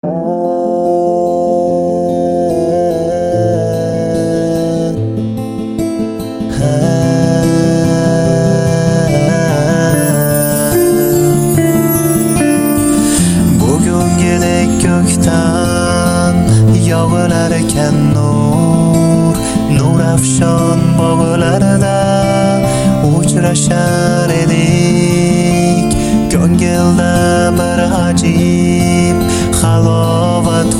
Bugungidek ko'kdan yog'ilar ekan nur afshon bog'larida uchrashar edik. Ko'ngilda bir ajib halovat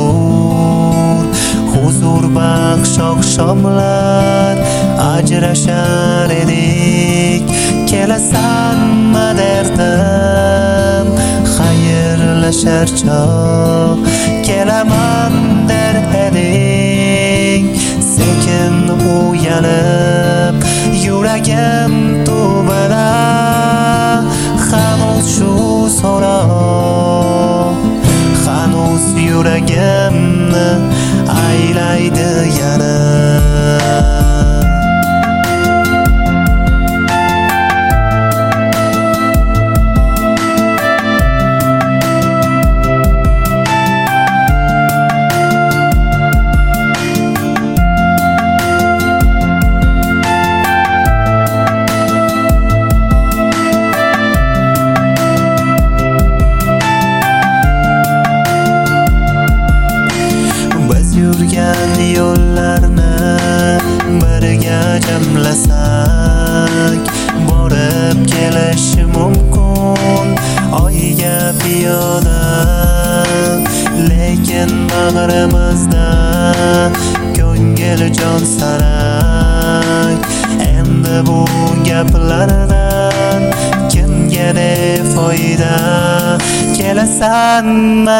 huzur baxsh oqshomlar ajrashar edik. Kelasanmi derdim xayrlashar chog', kelaman der eding sekin uyanib yuragim tubida hanuz shu so'roq, hanuz yuragimni aylaydi yana. Yurgan yo'llarni birga jamlasak borib kelish mumkin oyga piyoda. Lekin bag'rimizda ko'ngil jon sarak. Endi bu gaplardan kimga ne foyda? Kelasanmi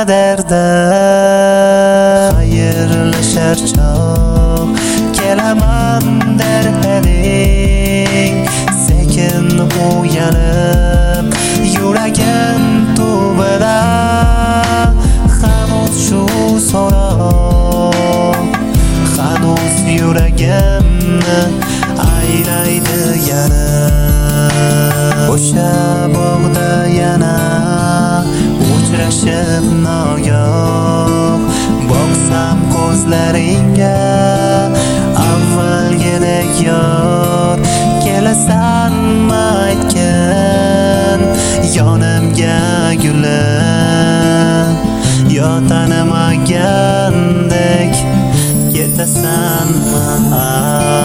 derdim xayrlashar chog', kelaman der eding sekin uyanib yuragim tubida hanuz shu so'roq, hanuz yuragimni aylaydi yana. O'sha bog'da yana uchrashib nogoh boqsam ko'zlaringga avvalgidek yor. Kelasanmi aytgin yonimga gulim, yo tanimagandek ketasanmi?